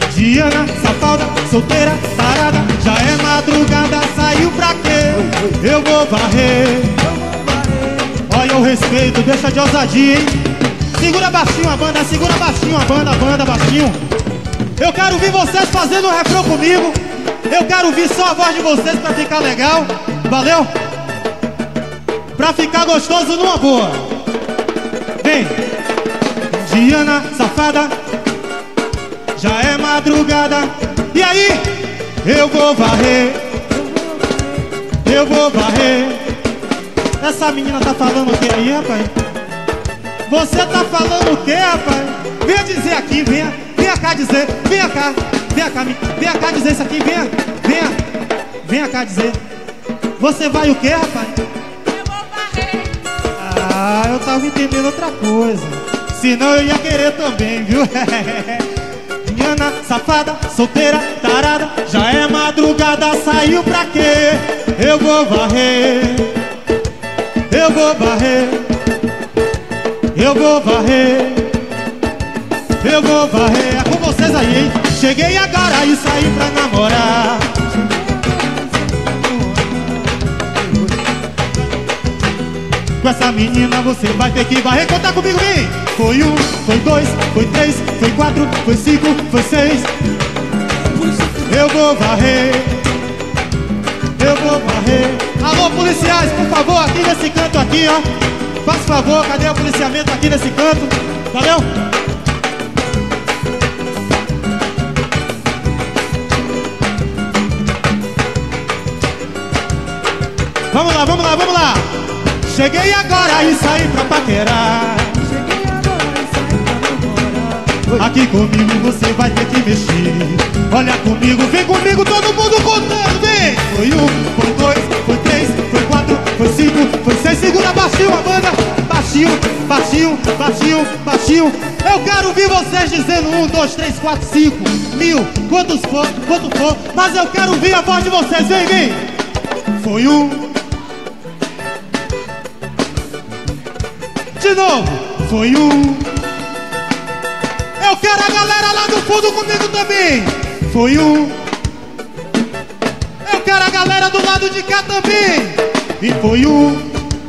Diana, safada, solteira, tarada, já é madrugada, saiu pra quê? Eu vou varrer. Olha o respeito, deixa de ousadia, hein? Segura baixinho a banda, segura baixinho a banda baixinho. Eu quero ouvir vocês fazendo um refrão comigo. Eu quero ouvir só a voz de vocês pra ficar legal. Valeu? Pra ficar gostoso numa boa. Vem! Diana, safada, já é madrugada. E aí? Eu vou varrer. Eu vou varrer. Essa menina tá falando o que aí, rapaz? Você tá falando o que, rapaz? Venha dizer aqui, venha cá dizer. Venha cá dizer isso aqui, venha cá dizer. Você vai o que, rapaz? Eu vou varrer. Ah, eu tava entendendo outra coisa. Senão eu ia querer também, viu? Diana, safada, solteira, tarada, já é madrugada, saiu pra quê? Eu vou varrer. Eu vou varrer. Eu vou varrer. Eu vou varrer. É com vocês aí, hein? Cheguei agora e saí pra namorar. Com essa menina você vai ter que varrer. Conta comigo, vem! Foi 1, foi 2, foi 3, foi 4, foi 5, foi 6. Eu vou varrer. Eu vou varrer. Alô, policiais, por favor, aqui nesse canto aqui, ó. Faz favor, cadê o policiamento aqui nesse canto? Valeu? Vamos lá, vamos lá, vamos lá. Cheguei agora e saí pra paquerar. Aqui comigo você vai ter que mexer. Olha comigo, vem comigo, todo mundo contando, vem! Foi 1, foi 2, foi 3, foi 4, foi 5, foi 6. Segura baixinho a banda. Baixinho, baixinho, baixinho, baixinho. Eu quero ouvir vocês dizendo 1, 2, 3, 4, 5, 1000, quanto for. Mas eu quero ouvir a voz de vocês, vem, vem! Foi 1. De novo, foi 1. Eu quero a galera lá do fundo comigo também. Foi 1. Eu quero a galera do lado de cá também. E foi 1.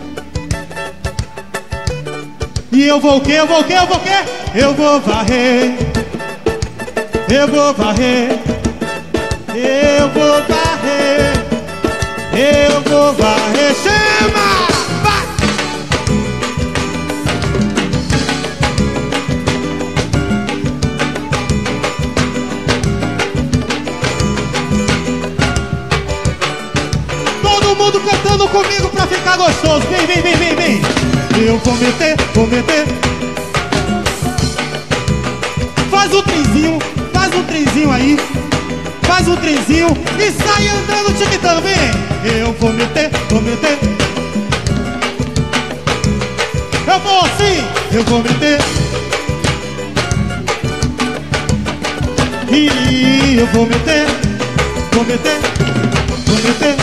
E eu vou o quê? Eu vou o quê? Eu vou o quê? Eu vou varrer. Eu vou varrer. Eu vou varrer. Eu vou varrer. Chama! Todo mundo cantando comigo pra ficar gostoso. Vem, vem, vem, vem, vem. Eu vou meter, vou meter. Faz um trenzinho aí. Faz um trenzinho e sai andando, tiquitando, vem. Eu vou meter, vou meter. Eu vou assim, eu vou meter. E eu vou meter, vou meter, vou meter.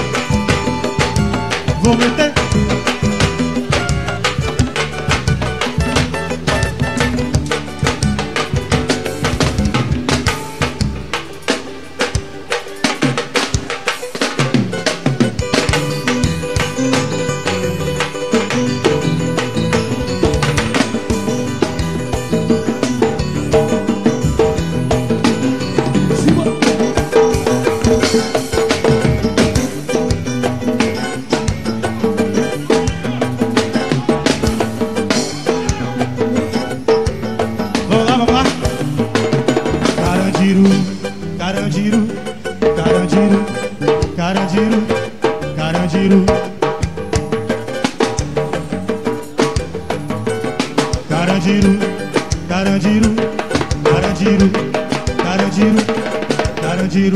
Vou meter. Carandiru, carandiru, carandiru, carandiru, carandiru, carandiru, carandiru, carandiru, carandiru.